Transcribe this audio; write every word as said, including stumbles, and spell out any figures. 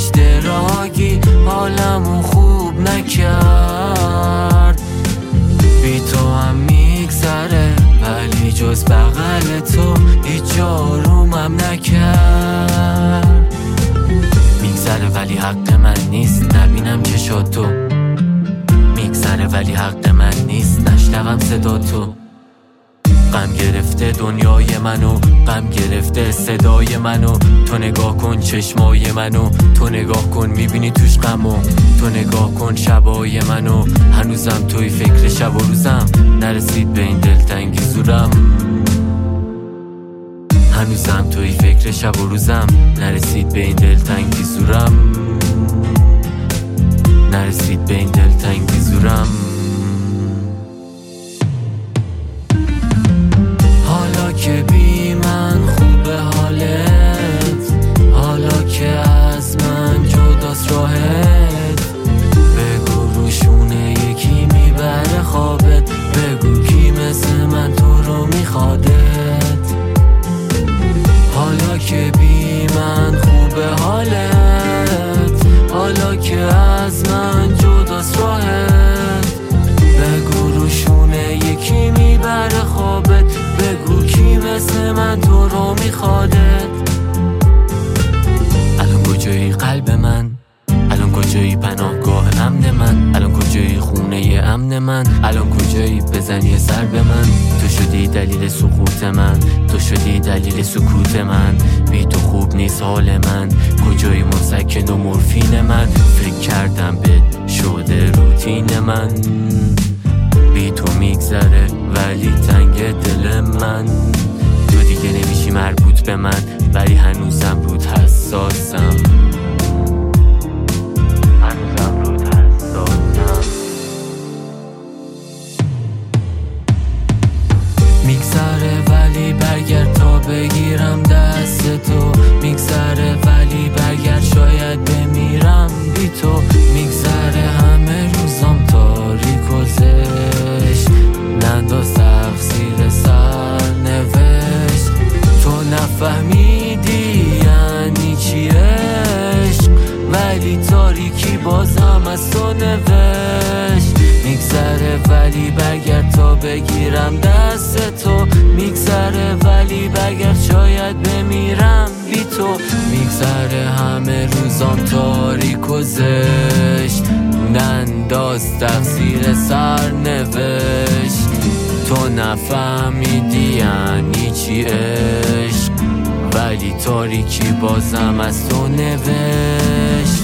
اشتراکی حالمو خوب نکرد. بی تو هم میگذره ولی جز بغل تو هیچ آرومم نکرد. میگذره ولی حق من نیست نبینم چشات تو. میگذره ولی حق من نیست نشنوم صدا تو. غم گرفته دنیای منو، غم گرفته صدای منو. تو نگاه کن چشمای منو، تو نگاه کن میبینی توش غمو. تو نگاه کن شبای منو، هنوزم توی فکر شب و روزم. نرسید به این دلتنگی زورم، هنوزم توی فکر شب و روزم. نرسید به این دلتنگی زورم، نرسید به این دلتنگی زورم. که بی من خوبه حالت، حالا که از من جداست راحت. بگو روشونه یکی میبره خوابت، بگو کی مثل من تو رو میخوادت. حالا که بی من خوبه حالت، حالا که از من جداست راحت. بگو روشونه یکی میبره خوابت، بگو کی مثل من تو رو میخوادت. الان کجایی قلب من، الان کجایی پناهگاه امن من، الان کجایی خونه امن من، الان کجایی بزنی سر به من. تو شدی دلیل سقوط من، تو شدی دلیل سکوت من. بی تو خوب نیست حال من، کجایی مسکن و مورفین من. فکر کردم به شده روتین من. بی تو میگذره ولی تنگ دل من. تو دیگه نمیشی مربوط به من ولی هنوزم رود حساسم، هنوزم رود حساسم. میگذره ولی برگرد تا بگیرم دست تو. میگذره ولی برگرد شاید بمیرم بی تو. میگذره همه روزام تاریک و زشت، ننداز تقصیر سر نوشت. تو نفهمیدی یعنی چی عشق، ولی تاریکی بازم از تو نوشت. میگذره ولی برگرد تا بگیرم دست تو. میگذره ولی برگرد شاید بمیرم بی تو. میگذره همه روزام تاریک و زشت، ننداز تقصیر سر نوشت. تو نفهمیدی یعنی چی عشق، ولی تاریکی بازم از تو نوشت.